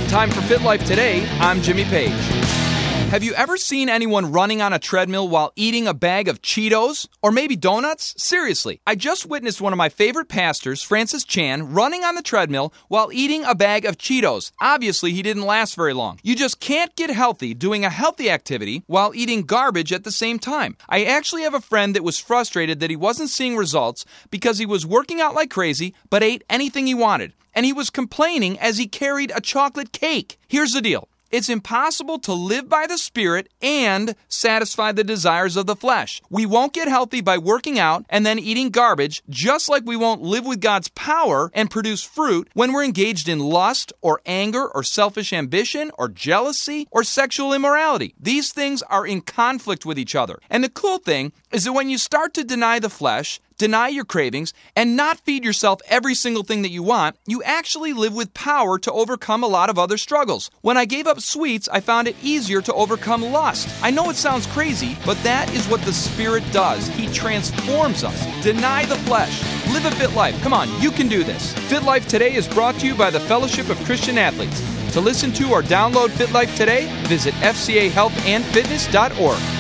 Time for Fit Life Today, I'm Jimmy Page. Have you ever seen anyone running on a treadmill while eating a bag of Cheetos? Or maybe donuts? Seriously, I just witnessed one of my favorite pastors, Francis Chan, running on the treadmill while eating a bag of Cheetos. Obviously, he didn't last very long. You just can't get healthy doing a healthy activity while eating garbage at the same time. I actually have a friend that was frustrated that he wasn't seeing results because he was working out like crazy but ate anything he wanted. And he was complaining as he carried a chocolate cake. Here's the deal. It's impossible to live by the Spirit and satisfy the desires of the flesh. We won't get healthy by working out and then eating garbage, just like we won't live with God's power and produce fruit when we're engaged in lust or anger or selfish ambition or jealousy or sexual immorality. These things are in conflict with each other. And the cool thing is that when you start to deny the flesh, deny your cravings, and not feed yourself every single thing that you want, you actually live with power to overcome a lot of other struggles. When I gave up sweets, I found it easier to overcome lust. I know it sounds crazy, but that is what the Spirit does. He transforms us. Deny the flesh. Live a fit life. Come on, you can do this. Fit Life Today is brought to you by the Fellowship of Christian Athletes. To listen to or download Fit Life Today, visit fcahealthandfitness.org.